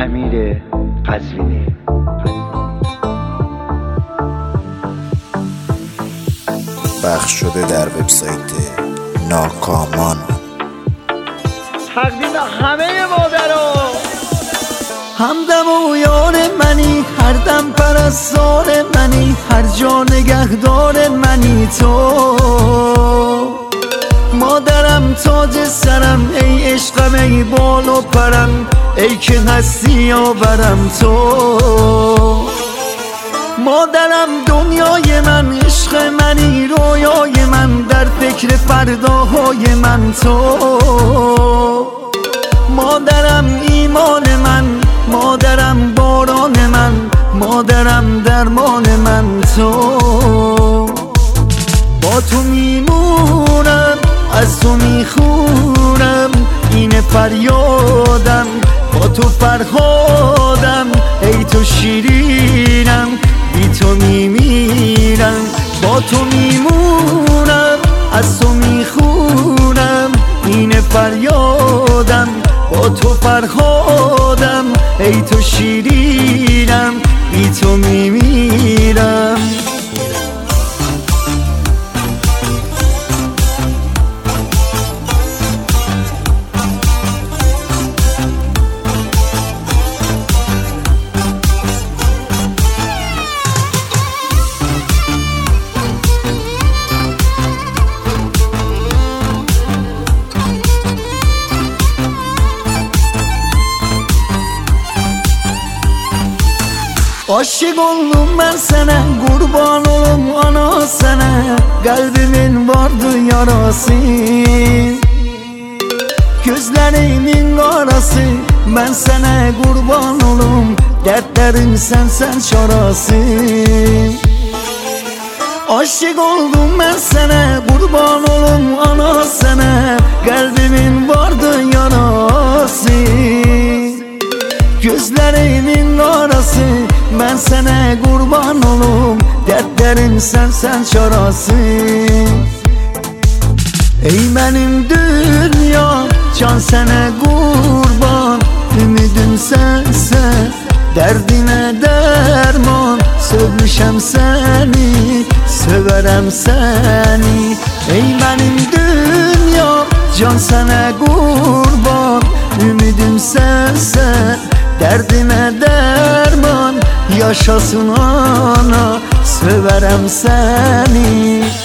امیر قزوینی. پخش شده در وبسایت ناکامان. تقدیم همه مادرها. همدم و یار منی، هر دم پرستار منی، هر جا نگهدار منی تو. مادرم تاج سرم، ای عشقم ای بال و پرم، ای که هستی آورم تو. مادرم دنیای من، عشق منی رویای من، در فکر فرداهای من تو. مادرم ایمان من، مادرم باران من، مادرم درمان من تو. با تو میمونم، از تو میخونم، این فریادم، با تو فرهادم، ای تو شیرینم، بی تو میمیرم. با تو میمونم، از تو میخونم، این فریادم، با تو فرهادم، ای تو شیرینم، بی تو میمیرم. Aşık oldum ben sana, kurban olum ana sana. Kalbimin vardı yarası, gözlerimin karası. Ben sana kurban olum, dertlerim sen şarası. Aşık oldum ben sana, kurban olum ana sana. Kalbimin vardı yarası, gözlerimin karası. Ben sana kurban olum, dertlerim sen şarası. Ey benim dünya, can sana kurban, ümidim sensen, derdime derman. Sevmişem seni, severem seni. Ey benim dünya, can sana kurban, ümidim sensen, derdime derman. Yaşasın ana, severem seni.